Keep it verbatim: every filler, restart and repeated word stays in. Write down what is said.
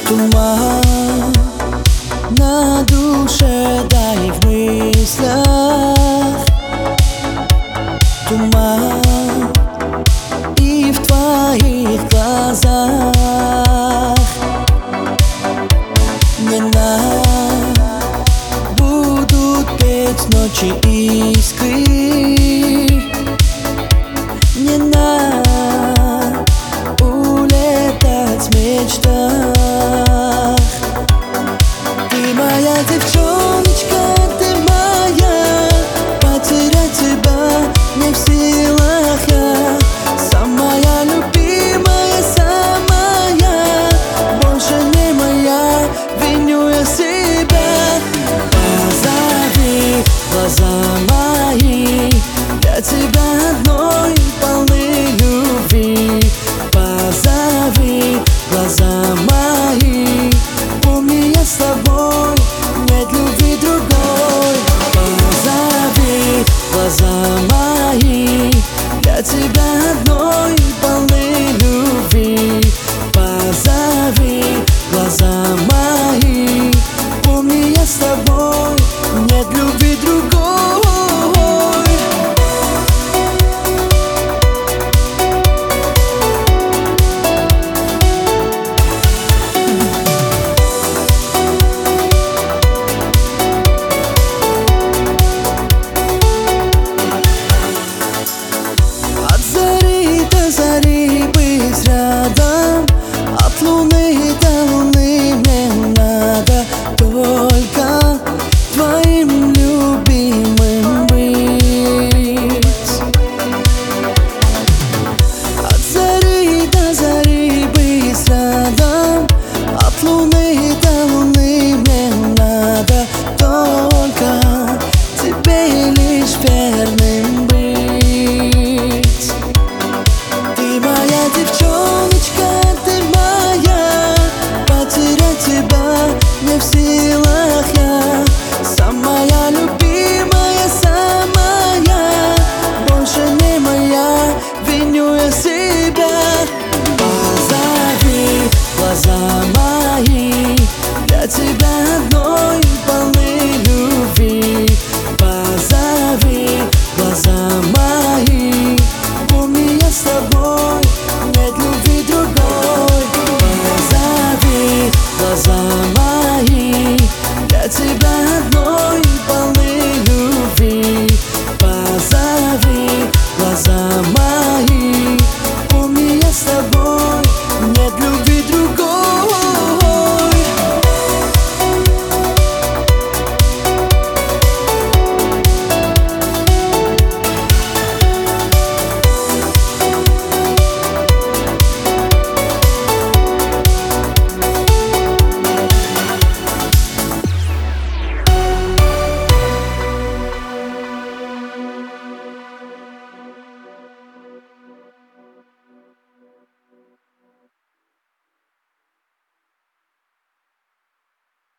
Туман на душе, да и в мыслях. Туман и в твоих глазах. Не надо будут петь ночи искры. Не надо улетать в мечтах. Ты моя девчоночка, ты моя. Потерять тебя не в силах я. Самая любимая, самая. Больше не моя, виню я себя. Позови глаза мои, для тебя одной полны любви. Позови глаза мои, помни, я с тобой, нет любви другой. Позови глаза мои, для тебя одной полны любви. Позови глаза мои, помни, я с тобой, нет любви другой. Зари быть рядом, от луны до луны мне надо только твоим любимым быть. От зари до зари быть рядом, от луны до луны мне надо только тебе лишь верным быть. Девчоночка, ты моя, потерять тебя не в силах я. Самая любимая, самая. Больше не моя, виню я себя. Позови глаза мои, для тебя